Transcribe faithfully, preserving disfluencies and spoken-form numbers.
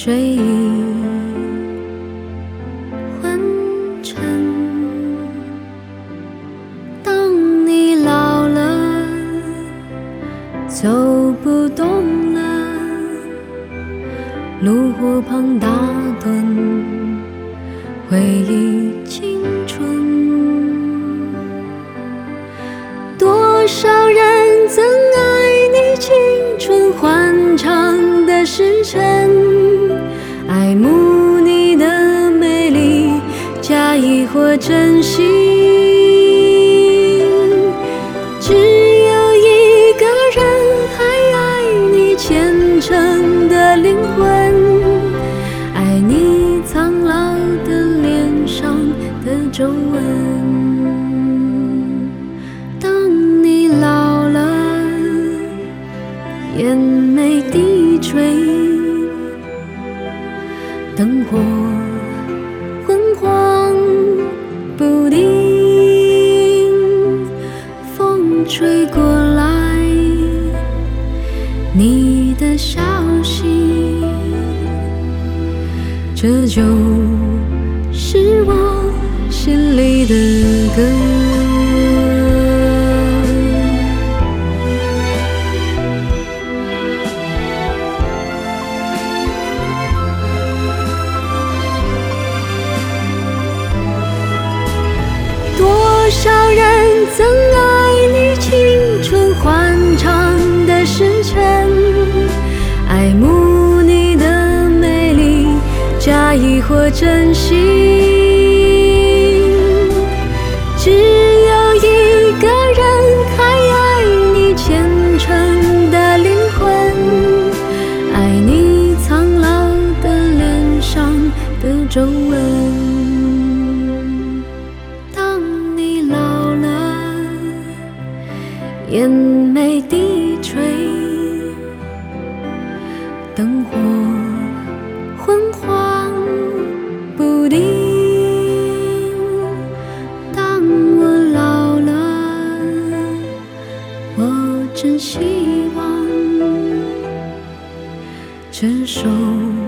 睡意昏沉。当你老了，走不动了，炉火旁打盹，回忆青春。多少人曾爱你青春欢畅的时辰，爱慕你的美丽，假意或真心。只有一个人还爱你虔诚的灵魂，爱你苍老的脸上的皱纹。当你老了，眼眉低垂，灯火昏黄不定，风吹过来你的消息，这就是我心里的歌。多少人曾爱你青春欢畅的时辰，爱慕你的美丽，假意或真心。只有一个人还爱你虔诚的灵魂，爱你苍老的脸上的皱纹。眼眉低垂，灯火昏黄不定。当我老了，我真希望这首